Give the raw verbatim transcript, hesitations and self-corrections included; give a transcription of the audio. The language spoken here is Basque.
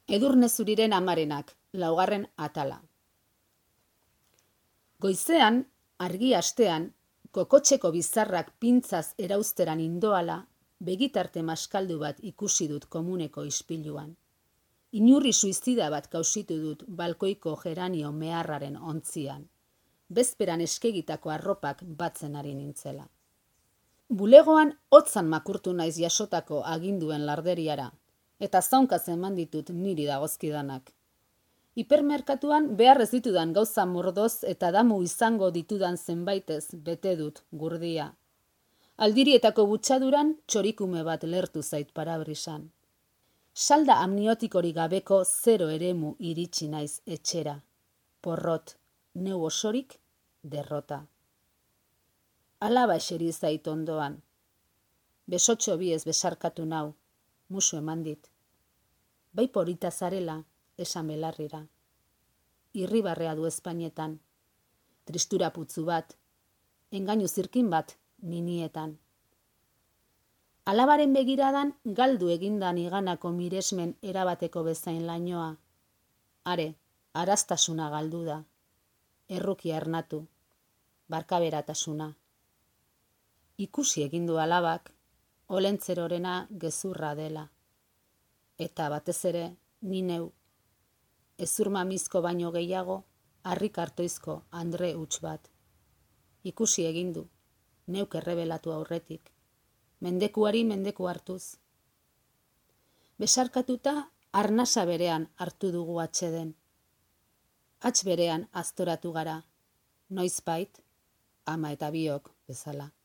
Edurne Zuriren amarenak, laugarren atala. Goizean, argi astean, kokotxeko bizarrak pintzaz erauzteran indoala, begitarte maskaldu bat ikusi dut komuneko ispiluan. Inurri suizida bat kausitu dut balkoiko geranio meharraren ontzian. Bezperan eskegitako arropak batzen ari nintzela. Bulegoan hotzan makurtu naiz jasotako aginduen larderiara, eta zaunkaz eman ditut niri dagozkidanak. Hipermerkatuan behar ez ditudan gauza mordoz eta damu izango ditudan zenbaitez bete dut gurdia. Aldirietako butxaduran txorikume bat lertu zait parabrisan. Salda amniotikorik gabeko zero eremu iritsi naiz etxera. Porrot, neu osorik, derrota. Alaba eseri zait ondoan. Besotxo biez besarkatu nau, musu eman dit. Bai porita zarela, esan belarrira. Irribarrea du espainetan. Tristura putzu bat, engainu zirkin bat ninietan. Alabaren begiradan galdu egindan iganako miresmen erabateko bezain lainoa. Are, araztasuna galdu da. Erruki ernatu, barkaberatasuna. Ikusi egindu alabak, olentzerorena gezurra dela. Eta batez ere, ni neu, ezurmamizko baino gehiago, harrik hartoizko andre huts bat. Ikusi egindu, neuk errebelatu aurretik, mendekuari mendeku hartuz. Besarkatuta, arnasa berean hartu dugu atxeden. Hats berean aztoratu gara, noizbait, ama eta biok bezala.